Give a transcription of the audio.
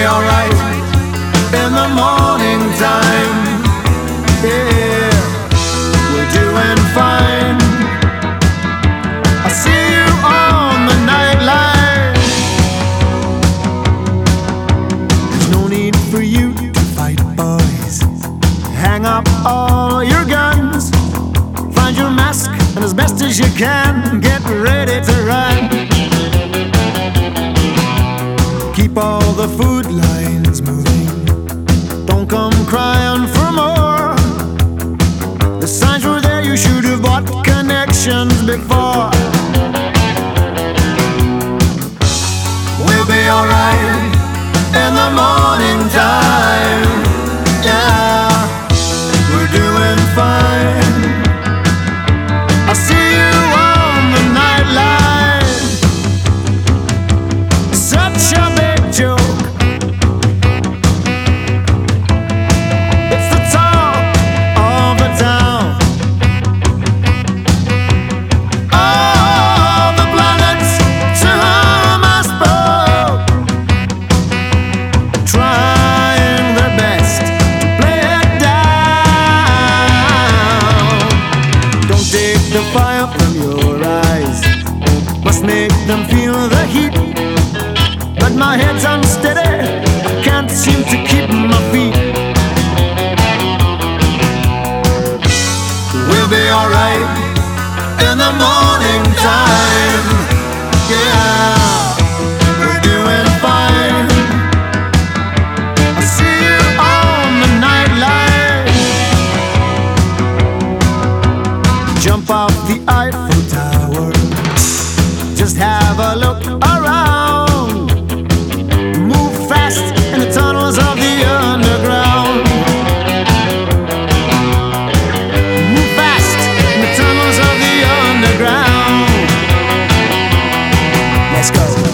alright in the morning time. Yeah, we're doing fine. I see you on the nightline. There's no need for you to fight, boys. Hang up all your guns. Find your mask and as best as you can, get ready to run. Keep all the food lines moving. Don't come crying for more. The signs were there, you should have bought connections before. We'll be alright in the morning time. Yeah, we're doing fine. I see you on the nightline. Such a big joke. It's the talk of the town. All the planets to whom I spoke, trying their best to play it down. Don't take the fire from your eyes, must make them feel the heat. But my head's unsteady, I can't seem to keep my feet. We'll be alright in the morning time. Yeah, we're doing fine. I see you on the nightline. Jump off the Eiffel Tower, just have a look around. Move fast in the tunnels of the underground. Move fast in the tunnels of the underground. Let's go.